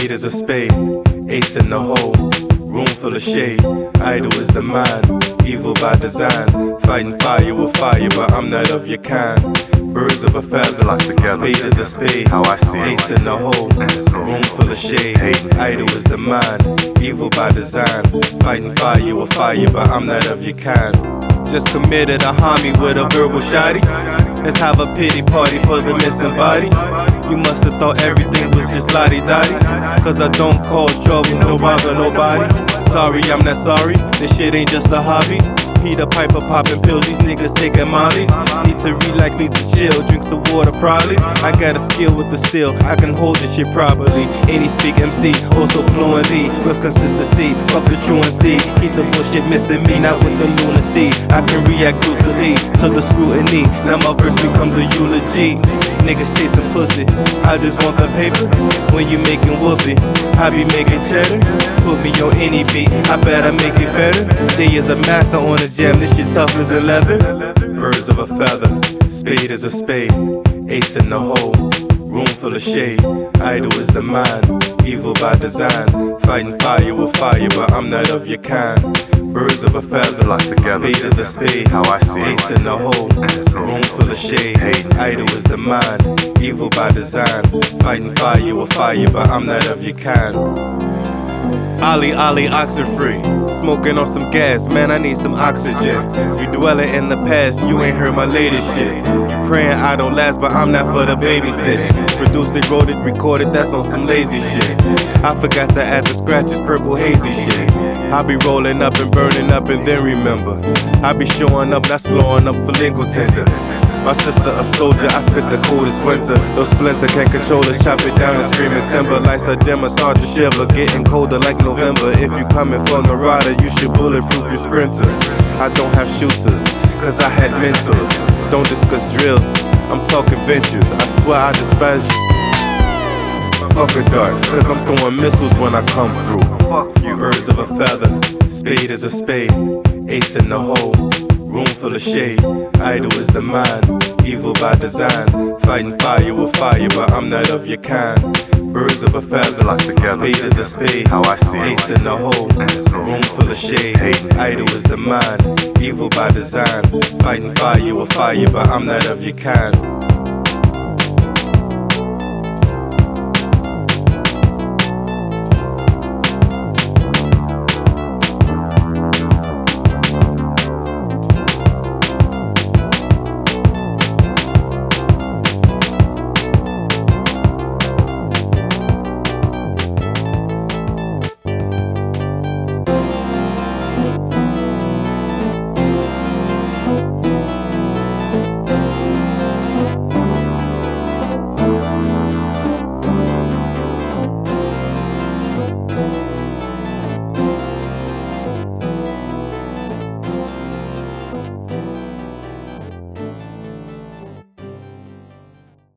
Spade is a spade, ace in the hole, room full of shade. Idle is the mind, evil by design. Fighting fire with fire, but I'm not of your kind. Birds of a feather, flock together. Spade is a spade, How I see it. ace in the hole, room full of shade. Idle is the mind, evil by design. Fighting fire with fire, but I'm not of your kind. Just committed a homie with a verbal shotty. Let's have a pity party for the missing body. You must have thought everything was just lottie-dottie, cause I don't cause trouble, no bother nobody. Sorry, I'm not sorry, this shit ain't just a hobby. Peter Piper popping pills, these niggas taking mollies. Need to relax, need to chill, drink some water probably. I got a skill with the steel, I can hold this shit properly. Any speak MC, also fluently, with consistency. Fuck the truancy, keep the bullshit missing me, not with the lunacy. I can react brutally to the scrutiny, now my verse becomes a eulogy. Niggas chasing pussy, I just want the paper. When you making whoopee, I be making cheddar. Put me on any beat, I better make it better. Jay is a master on the jam, this shit tougher than leather. Birds of a feather, spade is a spade, ace in the hole, room full of shade. Idle is the mind, evil by design. Fighting fire with fire, but I'm not of your kind. Birds of a feather, flock together. Spade is a spade, How I see it. ace in the hole, room full of shade. Idle is the mind, evil by design. Fighting fire with fire, but I'm not of your kind. Ollie, oxen free. Smoking on some gas, man, I need some oxygen. You dwelling in the past, you ain't heard my latest shit. You praying I don't last, but I'm not for the babysitting. Produced it, wrote it, recorded, that's on some lazy shit. I forgot to add the scratches, purple hazy shit. I be rolling up and burning up and then remember. I be showing up, not slowing up for legal tender. My sister a soldier, I spit the coldest winter. Those splinter can't control us, chop it down and screaming timber. Lights are dim, I start to shiver, getting colder like November. If you coming from the rider, you should bulletproof your sprinter. I don't have shooters, cause I had mentors. Don't discuss drills, I'm talking ventures. I swear I despise you. Fuck a dart, cause I'm throwing missiles when I come through. Fuck you. Birds of a feather, spade is a spade, ace in the hole, room full of shade. Idle is the mind, evil by design. Fighting fire with fire, but I'm not of your kind. Birds of a feather, flock together. spade is a spade, How I see it. ace in the hole, room full of shade. Idle is the mind, evil by design. Fighting fire with fire, but I'm not of your kind.